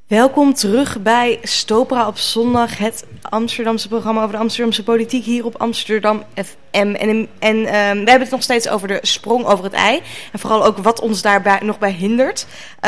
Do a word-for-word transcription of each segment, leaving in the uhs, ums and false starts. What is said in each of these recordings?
Welkom terug bij Stopra op zondag, het Amsterdamse programma over de Amsterdamse politiek hier op Amsterdam F M. En, en uh, we hebben het nog steeds over de sprong over het ei. En vooral ook wat ons daarbij nog bij hindert.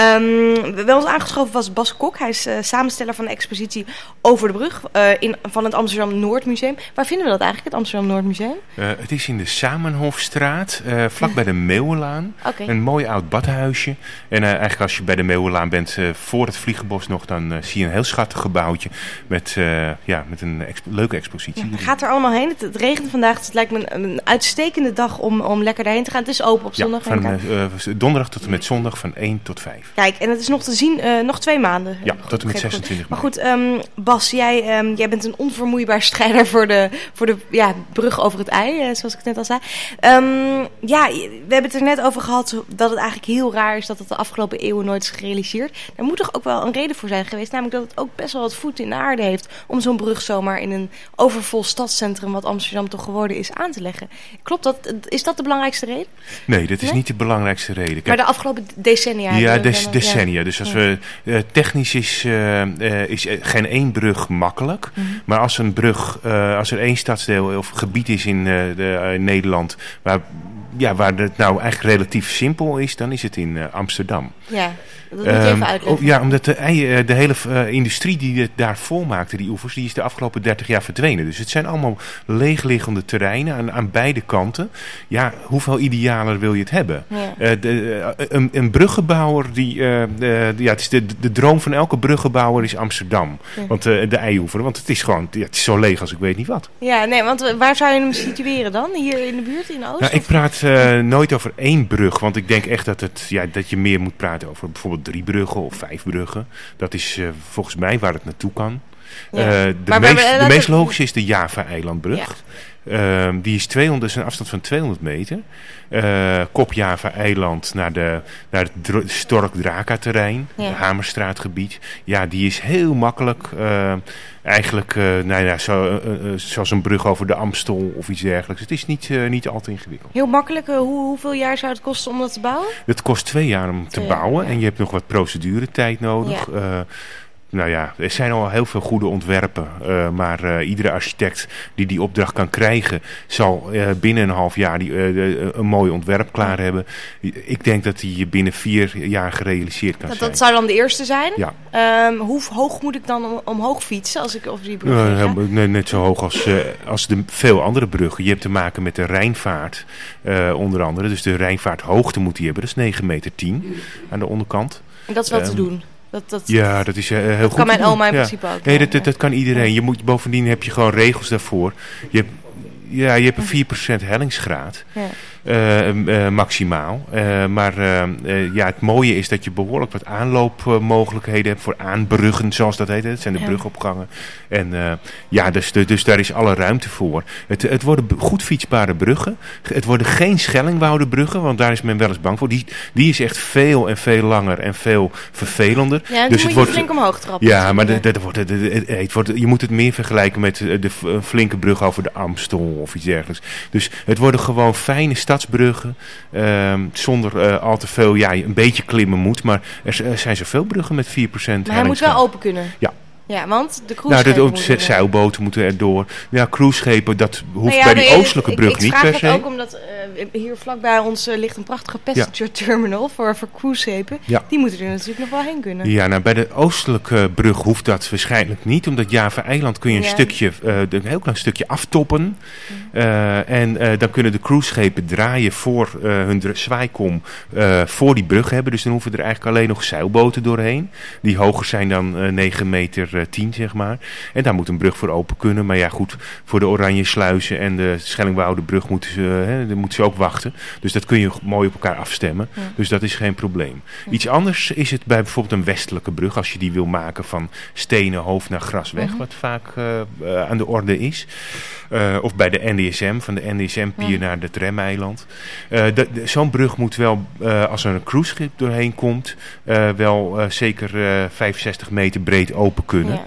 Um, bij ons aangeschoven was Bas Kok. Hij is uh, samensteller van de expositie Over de Brug uh, in, van het Amsterdam Noordmuseum. Waar vinden we dat eigenlijk, het Amsterdam Noordmuseum? Uh, het is in de Samenhofstraat, uh, vlak bij de Meeuwenlaan. Okay. Een mooi oud badhuisje. En uh, eigenlijk als je bij de Meeuwenlaan bent, uh, voor het Vliegenbos nog, dan uh, zie je een heel schattig gebouwtje met, uh, ja, met een expo- leuke expositie. Ja, gaat er allemaal heen. Het, het regent vandaag, dus het lijkt me een, een uitstekende dag om, om lekker daarheen te gaan. Het is open op zondag. Ja, van uh, donderdag tot en met zondag van één tot vijf. Kijk, en het is nog te zien, uh, nog twee maanden. Ja, tot en met zesentwintig mei. Maar goed, um, Bas, jij, um, jij bent een onvermoeibaar strijder voor de, voor de ja, brug over het ei, uh, zoals ik net al zei. Um, ja, we hebben het er net over gehad dat het eigenlijk heel raar is dat het de afgelopen eeuwen nooit is gerealiseerd. Daar moet toch ook wel een reden voor zijn geweest, namelijk dat het ook best wel wat voet in de aarde heeft om zo'n brug zomaar in een overvol stadscentrum, wat Amsterdam toch geworden is, aan te leggen. Klopt dat? Is dat de belangrijkste reden? Nee, dat is nee? niet de belangrijkste reden. Kijk, maar de afgelopen decennia? Ja, de, des, de, decennia. Ja. Dus als ja. we, uh, technisch is, uh, uh, is geen één brug makkelijk. Mm-hmm. Maar als een brug, uh, als er één stadsdeel of gebied is in, uh, de, uh, in Nederland waar, ja, waar het nou eigenlijk relatief simpel is, dan is het in uh, Amsterdam. Ja. Dat moet je um, even uitleggen. Ja, omdat de, de hele uh, industrie die het daar volmaakte, die oevers, die is de afgelopen dertig jaar verdwenen. Dus het zijn allemaal leegliggende terreinen aan, aan beide kanten. Ja, hoeveel idealer wil je het hebben? Ja. Uh, de, uh, een, een bruggenbouwer, die, uh, de, ja, het is de, de droom van elke bruggenbouwer is Amsterdam. Ja. Want uh, de eioever, want het is gewoon, ja, het is zo leeg als ik weet niet wat. Ja, nee, want waar zou je hem situeren dan? Hier in de buurt, in de Oost? Nou, ik praat uh, nooit over één brug, want ik denk echt dat, het, ja, dat je meer moet praten over bijvoorbeeld drie bruggen of vijf bruggen. Dat is uh, volgens mij waar het naartoe kan. Ja. Uh, de, maar, meest, maar, de meest logische is de Java-eilandbrug. Ja. Uh, die is tweehonderd, is een afstand van tweehonderd meter. Uh, Kop Java-eiland naar, de, naar het Dr- Stork-Draka-terrein. Ja. Het Hamerstraatgebied. Ja, die is heel makkelijk. Uh, eigenlijk, uh, nou ja, zo, uh, uh, zoals een brug over de Amstel of iets dergelijks. Het is niet, uh, niet al te ingewikkeld. Heel makkelijk. Uh, hoe, hoeveel jaar zou het kosten om dat te bouwen? Het kost twee jaar om te twee bouwen. Jaar, ja. En je hebt nog wat proceduretijd nodig. Ja. Uh, Nou ja, er zijn al heel veel goede ontwerpen, uh, maar uh, iedere architect die die opdracht kan krijgen, zal uh, binnen een half jaar die, uh, een mooi ontwerp klaar hebben. Ik denk dat die binnen vier jaar gerealiseerd kan dat, zijn. Dat zou dan de eerste zijn? Ja. Um, hoe hoog moet ik dan om, omhoog fietsen als ik over die brug uh, ga? Nee, net zo hoog als, uh, als de veel andere bruggen. Je hebt te maken met de Rijnvaart, uh, onder andere. Dus de Rijnvaarthoogte moet die hebben, dat is negen meter tien aan de onderkant. En dat is wel um, te doen? Dat, dat, ja, dat is uh, heel dat goed. Kan mijn oma in ja. principe ook. Nee, dat, dat, dat kan iedereen. Je moet, bovendien heb je gewoon regels daarvoor. Je hebt, ja, je hebt een vier procent hellingsgraad. Ja. Uh, uh, maximaal. Uh, maar uh, uh, ja, het mooie is dat je behoorlijk wat aanloopmogelijkheden hebt voor aanbruggen, zoals dat heet. Het zijn de ja. brugopgangen. En uh, ja, dus, dus daar is alle ruimte voor. Het, het worden goed fietsbare bruggen. Het worden geen Schellingwoudebruggen, want daar is men wel eens bang voor. Die, die is echt veel en veel langer en veel vervelender. Ja, dus het het wordt flink omhoog trappen. Ja, maar de, de, de, de, de, de, het wordt, je moet het meer vergelijken met de, de flinke brug over de Amstel of iets dergelijks. Dus het worden gewoon fijne stadsbruggen, uh, zonder uh, al te veel, ja, een beetje klimmen moet, maar er, er zijn zoveel bruggen met vier procent. Maar hij moet wel open kunnen. Ja. Ja, want de cruiseschepen nou, moeten de zeilboten moeten erdoor. Ja, cruiseschepen, dat hoeft nou ja, bij die nee, oostelijke ik, brug ik niet per se. Ik vraag het ook omdat uh, hier vlakbij ons uh, ligt een prachtige passenger ja. terminal voor, voor cruiseschepen. Ja. Die moeten er natuurlijk nog wel heen kunnen. Ja, nou bij de oostelijke brug hoeft dat waarschijnlijk niet. Omdat Java-eiland kun je een ja. stukje, uh, een heel klein stukje aftoppen. Uh, en uh, dan kunnen de cruiseschepen draaien voor uh, hun zwaaikom uh, voor die brug hebben. Dus dan hoeven er eigenlijk alleen nog zeilboten doorheen. Die hoger zijn dan uh, negen meter tien, zeg maar. En daar moet een brug voor open kunnen. Maar ja, goed, voor de Oranje Sluizen en de Schellingwoudebrug moeten ze, hè, daar moeten ze ook wachten. Dus dat kun je mooi op elkaar afstemmen. Ja. Dus dat is geen probleem. Ja. Iets anders is het bij bijvoorbeeld een westelijke brug. Als je die wil maken van Stenen Hoofd naar Grasweg. Uh-huh. Wat vaak uh, uh, aan de orde is. Uh, of bij de N D S M, van de N D S M-pier uh-huh. naar het Remeiland. Uh, de, de, zo'n brug moet wel, uh, als er een cruiseschip doorheen komt, uh, wel uh, zeker uh, vijfenzestig meter breed open kunnen. Ja.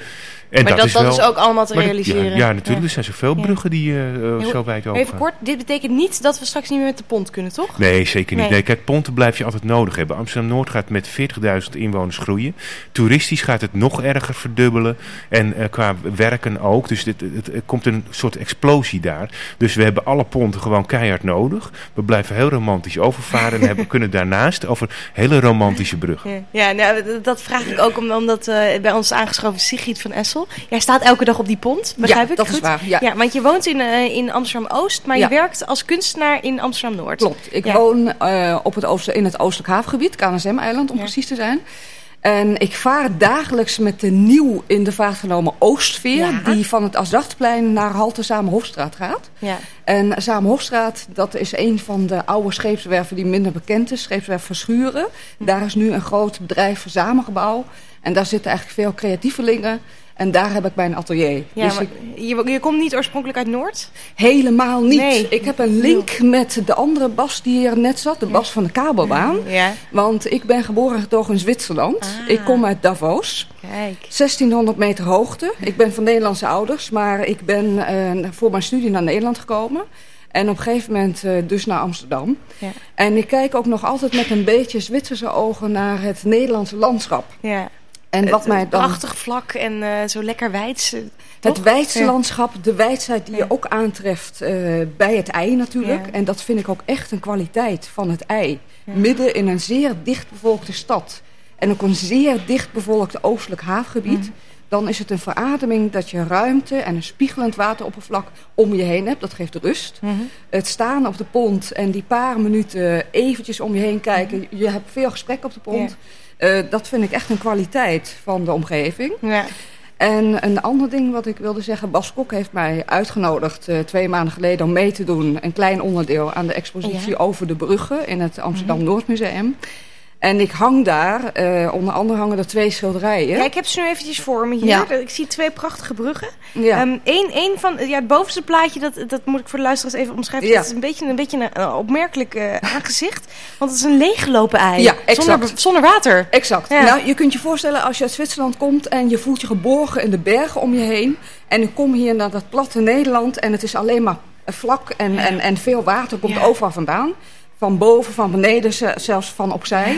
En maar dat, dat, is, dat wel, is ook allemaal te maar realiseren. Dat, ja, ja, natuurlijk. Ja. Er zijn zoveel bruggen die uh, Heel, zo wijd open Even kort, dit betekent niet dat we straks niet meer met de pont kunnen, toch? Nee, zeker niet. Nee. Nee, kijk, ponten blijf je altijd nodig hebben. Amsterdam-Noord gaat met veertigduizend inwoners groeien. Toeristisch gaat het nog erger verdubbelen. En uh, qua werken ook. Dus dit, het, er komt een soort explosie daar. Dus we hebben alle ponten gewoon keihard nodig. We blijven heel romantisch overvaren. En hebben, kunnen daarnaast over hele romantische bruggen. Ja, ja nou, dat vraag ik ook omdat uh, bij ons aangeschoven Sigrid van Essel. Jij staat elke dag op die pont, begrijp ja, ik? dat Goed? is waar. Ja. ja, want je woont in, uh, in Amsterdam-Oost, maar ja. je werkt als kunstenaar in Amsterdam-Noord. Klopt. Ik ja. woon uh, op het oosten, in het oostelijk havengebied, K N S M-eiland om ja. precies te zijn. En ik vaar dagelijks met de nieuw in de vaart genomen Oostveer, ja. die van het Asdachplein naar halte Zamenhofstraat gaat. Ja. En Zamenhofstraat, dat is een van de oude scheepswerven die minder bekend is, scheepswerf Verschuren. Hm. Daar is nu een groot bedrijf voor samengebouw. En daar zitten eigenlijk veel creatievelingen. En daar heb ik mijn atelier. Ja, dus maar ik... je, je komt niet oorspronkelijk uit Noord? Helemaal niet. Nee. Ik heb een link met de andere Bas die hier net zat. De Bas van de kabelbaan. Ja. Want ik ben geboren en getogen in Zwitserland. Ah. Ik kom uit Davos. Kijk. zestienhonderd meter hoogte. Ik ben van Nederlandse ouders. Maar ik ben uh, voor mijn studie naar Nederland gekomen. En op een gegeven moment uh, dus naar Amsterdam. Ja. En ik kijk ook nog altijd met een beetje Zwitserse ogen naar het Nederlandse landschap. Ja. En wat mij dan... Prachtig vlak en uh, zo lekker wijd. Uh, het wijdse ja. landschap, de wijdheid die ja. je ook aantreft uh, bij het ei natuurlijk. Ja. En dat vind ik ook echt een kwaliteit van het ei. Ja. Midden in een zeer dichtbevolkte stad. En ook een zeer dichtbevolkt oostelijk havengebied. Mm. Dan is het een verademing dat je ruimte en een spiegelend wateroppervlak om je heen hebt. Dat geeft rust. Mm-hmm. Het staan op de pont en die paar minuten eventjes om je heen kijken. Mm-hmm. Je hebt veel gesprek op de pont. Ja. Uh, dat vind ik echt een kwaliteit van de omgeving. Ja. En een ander ding wat ik wilde zeggen. Bas Kok heeft mij uitgenodigd uh, twee maanden geleden om mee te doen. Een klein onderdeel aan de expositie ja. over de bruggen in het Amsterdam mm-hmm. Noordmuseum. En ik hang daar, uh, onder andere hangen er twee schilderijen. Ja, ik heb ze nu eventjes voor me hier. Ja. Ik zie twee prachtige bruggen. Ja. Um, Eén één van, ja, het bovenste plaatje, dat, dat moet ik voor de luisteraars even omschrijven. Ja. Dat is een beetje een, beetje een uh, opmerkelijk uh, aangezicht. Want het is een leeggelopen ei. Ja, exact. Zonder, zonder water. Exact. Ja. Nou, je kunt je voorstellen als je uit Zwitserland komt en je voelt je geborgen in de bergen om je heen. En ik kom hier naar dat platte Nederland en het is alleen maar vlak en, ja. en, en veel water komt ja. overal vandaan. Van boven, van beneden, zelfs van opzij.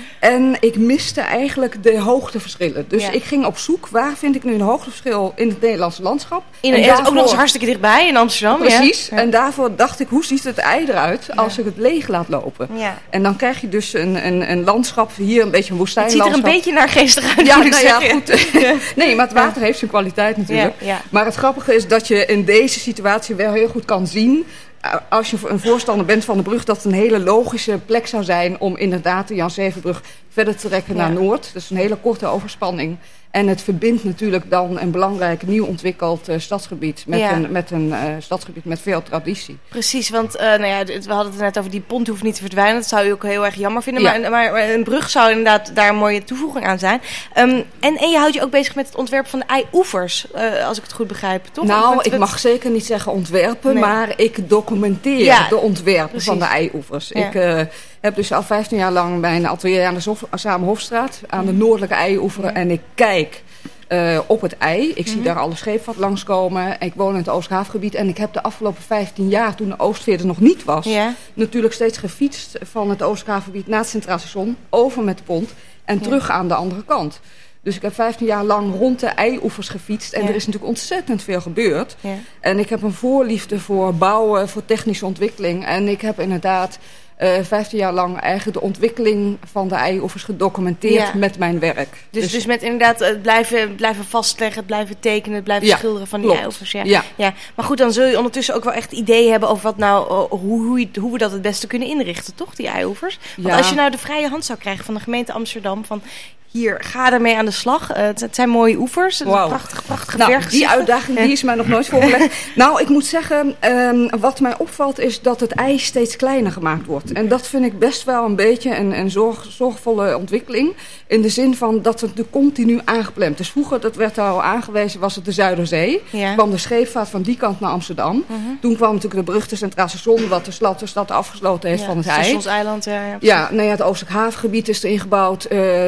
En ik miste eigenlijk de hoogteverschillen. Dus ja. ik ging op zoek, waar vind ik nu een hoogteverschil in het Nederlandse landschap? In, en daarvoor, ook nog eens hartstikke dichtbij in Amsterdam. Precies. Ja. En daarvoor dacht ik, hoe ziet het ei eruit ja. als ik het leeg laat lopen? Ja. En dan krijg je dus een, een, een landschap, hier een beetje een woestijnlandschap. Het ziet er een beetje naargeestig uit. Ja, nou ja, goed. Nee, maar het water heeft zijn kwaliteit natuurlijk. Ja. Ja. Maar het grappige is dat je in deze situatie wel heel goed kan zien, als je een voorstander bent van de brug, dat het een hele logische plek zou zijn om inderdaad de Jan Zevenbrug verder te trekken ja. naar Noord. Dus een hele korte overspanning. En het verbindt natuurlijk dan een belangrijk nieuw ontwikkeld uh, stadsgebied met ja. een, met een uh, stadsgebied met veel traditie. Precies, want uh, nou ja, we hadden het net over die pont hoeft niet te verdwijnen. Dat zou je ook heel erg jammer vinden. Ja. Maar, maar een brug zou inderdaad daar een mooie toevoeging aan zijn. Um, en, en je houdt je ook bezig met het ontwerp van de ei-oevers, uh, als ik het goed begrijp, toch? Nou, met, ik met... mag zeker niet zeggen ontwerpen, nee. maar ik documenteer ja, de ontwerpen precies. van de ei-oevers. Ja. Ik uh, heb dus al vijftien jaar lang mijn atelier aan de Zamenhofstraat, aan de noordelijke ei-oeveren. Ja. En ik kijk uh, op het ei. Ik mm-hmm. zie daar alle scheepvaart langskomen. Ik woon in het Oosthavengebied en ik heb de afgelopen vijftien jaar, toen de Oostveer er nog niet was, ja. natuurlijk steeds gefietst van het Oosthavengebied naar het Centraal Station, over met de pont en ja. terug aan de andere kant. Dus ik heb vijftien jaar lang rond de ei-oevers gefietst. En ja. er is natuurlijk ontzettend veel gebeurd. Ja. En ik heb een voorliefde voor bouwen, voor technische ontwikkeling. En ik heb inderdaad uh, vijftien jaar lang eigenlijk de ontwikkeling van de ei-oevers gedocumenteerd ja. met mijn werk. Dus, dus, dus met inderdaad het blijven, blijven vastleggen, het blijven tekenen, het blijven ja, schilderen van die ei-oevers. Ja. Ja. Ja. Maar goed, dan zul je ondertussen ook wel echt ideeën hebben over wat nou, uh, hoe, hoe, je, hoe we dat het beste kunnen inrichten, toch, die ei-oevers? Want ja. als je nou de vrije hand zou krijgen van de gemeente Amsterdam, van hier, ga ermee aan de slag. Uh, het, het zijn mooie oevers. Het wow. prachtige, prachtige nou, berggezichten. Die uitdaging die is mij nog nooit voorgelegd. Nou, ik moet zeggen, um, wat mij opvalt is dat het ei steeds kleiner gemaakt wordt. En dat vind ik best wel een beetje een, een zorg, zorgvolle ontwikkeling. In de zin van dat het er continu aangeplemd. Dus vroeger, dat werd al aangewezen, was het de Zuiderzee. Ja. kwam de scheepvaart van die kant naar Amsterdam. Uh-huh. Toen kwam natuurlijk de brug te Centraal Station, wat de stad, de stad afgesloten heeft ja, van het ei. Stationseiland, ja. Ja, ja, nou ja, het Oostelijk Havengebied is erin gebouwd, uh, waar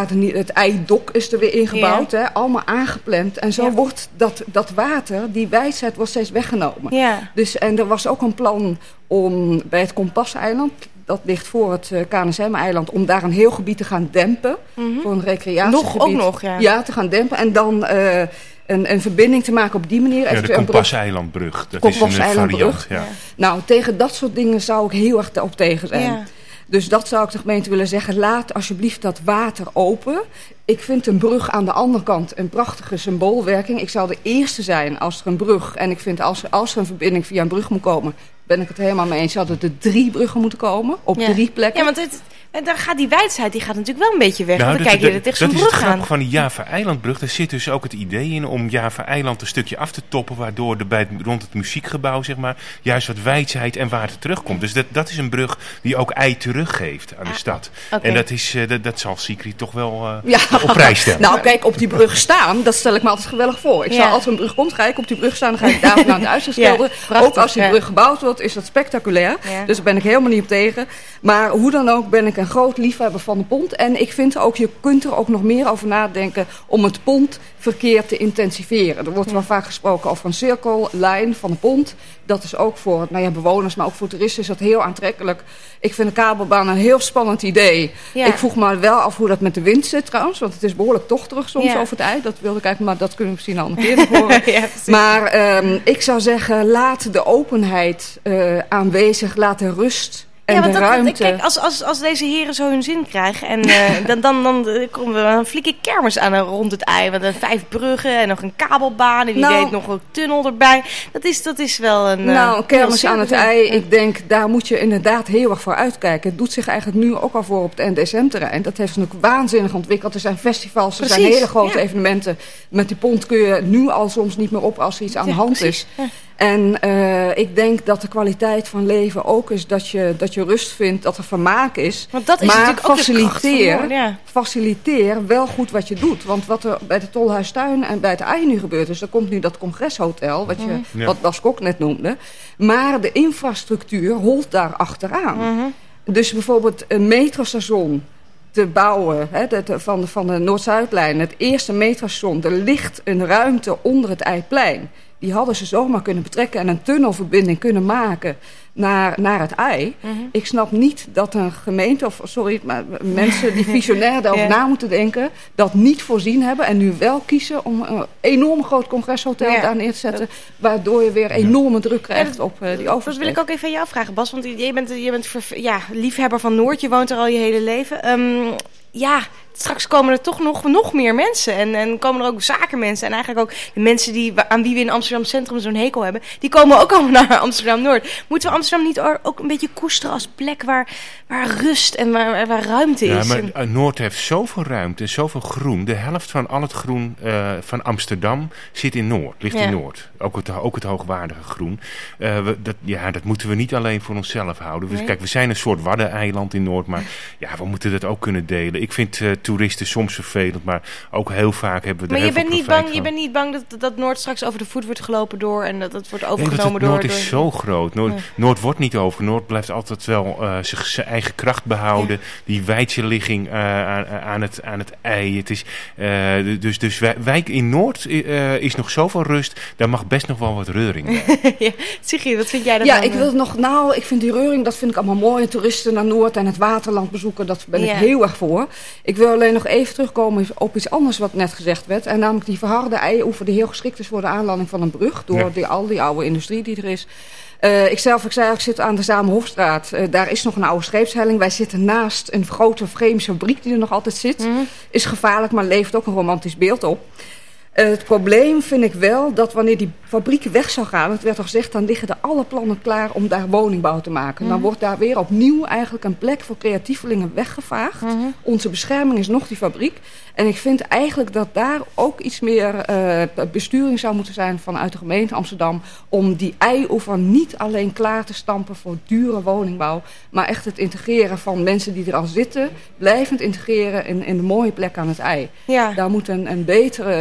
water niet, het eidok is er weer ingebouwd, ja. hè, allemaal aangepland. En zo ja. wordt dat, dat water, die wijsheid wordt steeds weggenomen. Ja. Dus, en er was ook een plan om bij het Kompaseiland, dat ligt voor het uh, K N S M-eiland, om daar een heel gebied te gaan dempen. Mm-hmm. Voor een recreatiegebied. Nog, ook nog, ja. Ja, te gaan dempen. En dan uh, een, een verbinding te maken op die manier. Ja, de Kompaseilandbrug. Dat is een variant. Ja. Nou, tegen dat soort dingen zou ik heel erg op tegen zijn. Ja. Dus dat zou ik de gemeente willen zeggen. Laat alsjeblieft dat water open. Ik vind een brug aan de andere kant een prachtige symboolwerking. Ik zou de eerste zijn als er een brug... en ik vind als er, als er een verbinding via een brug moet komen... ben ik het helemaal mee eens. Zouden er drie bruggen moeten komen op ja. drie plekken. Ja, want het, dan gaat die wijdheid die gaat natuurlijk wel een beetje weg. Nou, want dan dat, kijk je dat, er tegen zo'n brug brug aan. Dat is aan. het van die Java-eilandbrug. Daar zit dus ook het idee in om Java-eiland een stukje af te toppen... waardoor er bij het, rond het muziekgebouw zeg maar, juist wat wijsheid en water terugkomt. Dus dat, dat is een brug die ook ei teruggeeft aan de ah, stad. Okay. En dat, is, uh, dat, dat zal Sigrid toch wel uh, ja. op prijs stellen. Nou, kijk, op die brug staan, dat stel ik me altijd geweldig voor. Ik ja. zou, als er een brug komt, ga ik op die brug staan... dan ga ik daar naar het huis schilderen. Ja, ook als die ja. brug gebouwd wordt, is dat spectaculair. Ja. Dus daar ben ik helemaal niet op tegen. Maar hoe dan ook ben ik een groot liefhebber van de pont. En ik vind ook, je kunt er ook nog meer over nadenken... om het pontverkeer te intensiveren. Er wordt wel vaak gesproken over een cirkellijn van de pont. Dat is ook voor nou ja, bewoners, maar ook voor toeristen is dat heel aantrekkelijk. Ik vind de kabelbaan een heel spannend idee. Ja. Ik vroeg me wel af hoe dat met de wind zit trouwens. Want het is behoorlijk tochterig soms ja. over het ei. Dat wilde ik eigenlijk, maar dat kunnen we misschien al een keer nog horen. ja, maar um, ik zou zeggen, laat de openheid uh, aanwezig, laat de rust... En ja, want de dat, ruimte. Kijk, als, als, als deze heren zo hun zin krijgen... en uh, dan, dan, dan uh, komen we een flinke kermis aan rond het ei. Want dan vijf bruggen en nog een kabelbaan... en wie nou, weet nog een tunnel erbij. Dat is, dat is wel een... Nou, een kermis aan het ei. Ik denk, daar moet je inderdaad heel erg voor uitkijken. Het doet zich eigenlijk nu ook al voor op het N D S M-terrein. Dat heeft zich natuurlijk waanzinnig ontwikkeld. Er zijn festivals, er Precies, zijn hele grote ja. evenementen. Met die pont kun je nu al soms niet meer op als er iets aan de ja, hand precies. is. Ja. En uh, ik denk dat de kwaliteit van leven ook is dat je, dat je rust vindt, dat er vermaak is. Want dat is maar natuurlijk ook faciliteer, woord, ja. faciliteer wel goed wat je doet. Want wat er bij de Tolhuistuin en bij het ei nu gebeurt is, er komt nu dat congreshotel, wat, je, mm-hmm. ja. wat Bas Kok net noemde. Maar de infrastructuur holt daar achteraan. Mm-hmm. Dus bijvoorbeeld een metrostation te bouwen, hè, de, de, van de, van de Noord-Zuidlijn, het eerste metrostation, er ligt een ruimte onder het Eiplein. Die hadden ze zomaar kunnen betrekken en een tunnelverbinding kunnen maken naar, naar het ei. Mm-hmm. Ik snap niet dat een gemeente, of sorry, maar mensen die visionair daarover ja. na moeten denken, dat niet voorzien hebben en nu wel kiezen om een enorm groot congreshotel ja. daar neer te zetten, waardoor je weer enorme druk krijgt ja, dat, op uh, die oversteek. Dat wil ik ook even aan jou vragen, Bas, want je bent, je bent ver, ja, liefhebber van Noord, je woont er al je hele leven. Um, ja, straks komen er toch nog, nog meer mensen. En, en komen er ook zakenmensen. En eigenlijk ook de mensen die, aan wie we in Amsterdam Centrum zo'n hekel hebben. Die komen ook allemaal naar Amsterdam Noord. Moeten we Amsterdam niet ook een beetje koesteren als plek waar, waar rust en waar, waar ruimte is? Ja, maar Noord heeft zoveel ruimte en zoveel groen. De helft van al het groen uh, van Amsterdam zit in Noord. Ligt ja. in Noord. Ook het, ook het hoogwaardige groen. Uh, we, dat, ja, dat moeten we niet alleen voor onszelf houden. Nee. Kijk, we zijn een soort waddeneiland in Noord. Maar ja, we moeten dat ook kunnen delen. Ik vind uh, toeristen soms vervelend, maar ook heel vaak hebben we er maar heel je veel bent profijt niet bang, je bent niet bang dat, dat Noord straks over de voet wordt gelopen door en dat het wordt overgenomen nee, door... Noord door... is zo groot. Noord, ja. Noord wordt niet over. Noord blijft altijd wel uh, zich zijn eigen kracht behouden. Ja. Die wijdse ligging uh, aan, aan, het, aan het ei. Het is, uh, dus dus wij, wijk in Noord uh, is nog zoveel rust. Daar mag best nog wel wat reuring bij. ja. Sigrid, wat vind jij daarvan? Ja, ik wil nog, nou, ik vind die reuring, dat vind ik allemaal mooi. Toeristen naar Noord en het waterland bezoeken, dat ben ja. ik heel erg voor. Ik wil alleen nog even terugkomen op iets anders wat net gezegd werd. En namelijk die verharde eioever die heel geschikt is voor de aanlanding van een brug. Door ja. die, al die oude industrie die er is. Uh, ik zelf, ik zei, ik zit aan de Zamenhofstraat. Uh, daar is nog een oude scheepshelling. Wij zitten naast een grote Vreemse fabriek die er nog altijd zit. Mm. Is gevaarlijk, maar levert ook een romantisch beeld op. Uh, het probleem vind ik wel dat wanneer die fabriek weg zou gaan, het werd al gezegd, dan liggen er alle plannen klaar om daar woningbouw te maken. Mm. Dan wordt daar weer opnieuw eigenlijk een plek voor creatievelingen weggevaagd. Mm. Onze bescherming is nog die fabriek. En ik vind eigenlijk dat daar ook iets meer uh, besturing zou moeten zijn vanuit de gemeente Amsterdam, om die eioever niet alleen klaar te stampen voor dure woningbouw, maar echt het integreren van mensen die er al zitten, blijvend integreren in, in de mooie plek aan het ei. Ja. Daar moet een, een betere uh,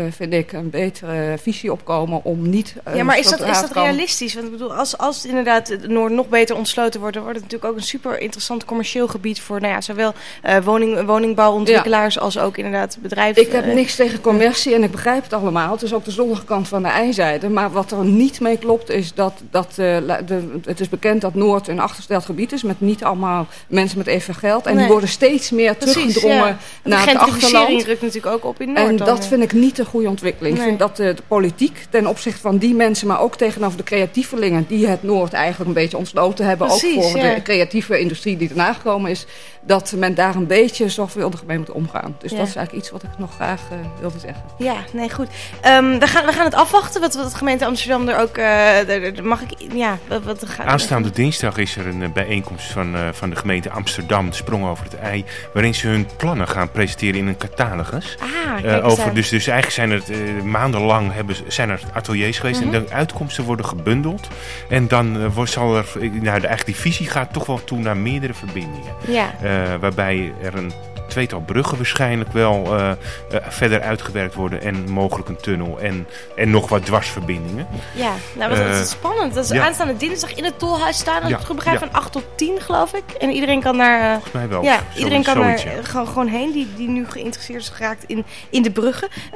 vind ik, een betere visie opkomen om niet... Uh, ja, maar is dat, is dat realistisch? Want ik bedoel, als, als inderdaad het Noord nog beter ontsloten wordt, dan wordt het natuurlijk ook een super interessant commercieel gebied voor nou ja, zowel uh, woning, woningbouwontwikkelaars ja. als ook inderdaad bedrijven. Ik heb uh, niks tegen commercie en ik begrijp het allemaal. Het is ook de zonnige kant van de ijzijde. Maar wat er niet mee klopt is dat, dat uh, de, het is bekend dat Noord een achtergesteld gebied is met niet allemaal mensen met even geld. En nee. die worden steeds meer Precies, teruggedrongen ja. naar het achterland. Drukt natuurlijk ook op in Noord. En dan, dat vind ik niet een goede ontwikkeling. Nee. Ik vind dat de, de politiek ten opzichte van die mensen, maar ook tegenover de creatievelingen die het Noord eigenlijk een beetje ontsloten hebben, Precies, ook voor ja. de creatieve industrie die erna gekomen is, dat men daar een beetje zorgvuldig mee moet omgaan. Dus ja. dat is eigenlijk iets wat ik nog graag uh, wilde zeggen. Ja, nee, goed. Um, we, gaan, we gaan het afwachten wat, wat de gemeente Amsterdam er ook... Uh, er, mag ik... Ja, wat, wat gaat Aanstaande dinsdag is er een uh, bijeenkomst van, uh, van de gemeente Amsterdam, de Sprong over het ei, waarin ze hun plannen gaan presenteren in een catalogus. Ah, kijk uh, over, dus, dus eigenlijk zijn er uh, maandenlang hebben, zijn er ateliers geweest mm-hmm. en de uitkomsten worden gebundeld. En dan uh, wordt, zal er... Nou, de, eigenlijk die visie gaat toch wel toe naar meerdere verbindingen. Ja. Uh, waarbij er een tweetal bruggen waarschijnlijk wel uh, uh, verder uitgewerkt worden en mogelijk een tunnel en, en nog wat dwarsverbindingen. Ja, nou wat uh, is spannend. Dat is ja. aanstaande dinsdag in het Tolhuis staan. Dat ja, ik begrijp ja. van acht tot tien geloof ik. En iedereen kan daar... Uh, Volgens mij wel. Ja, iedereen kan zoiets, daar ja. gewoon, gewoon heen die, die nu geïnteresseerd is geraakt in, in de bruggen.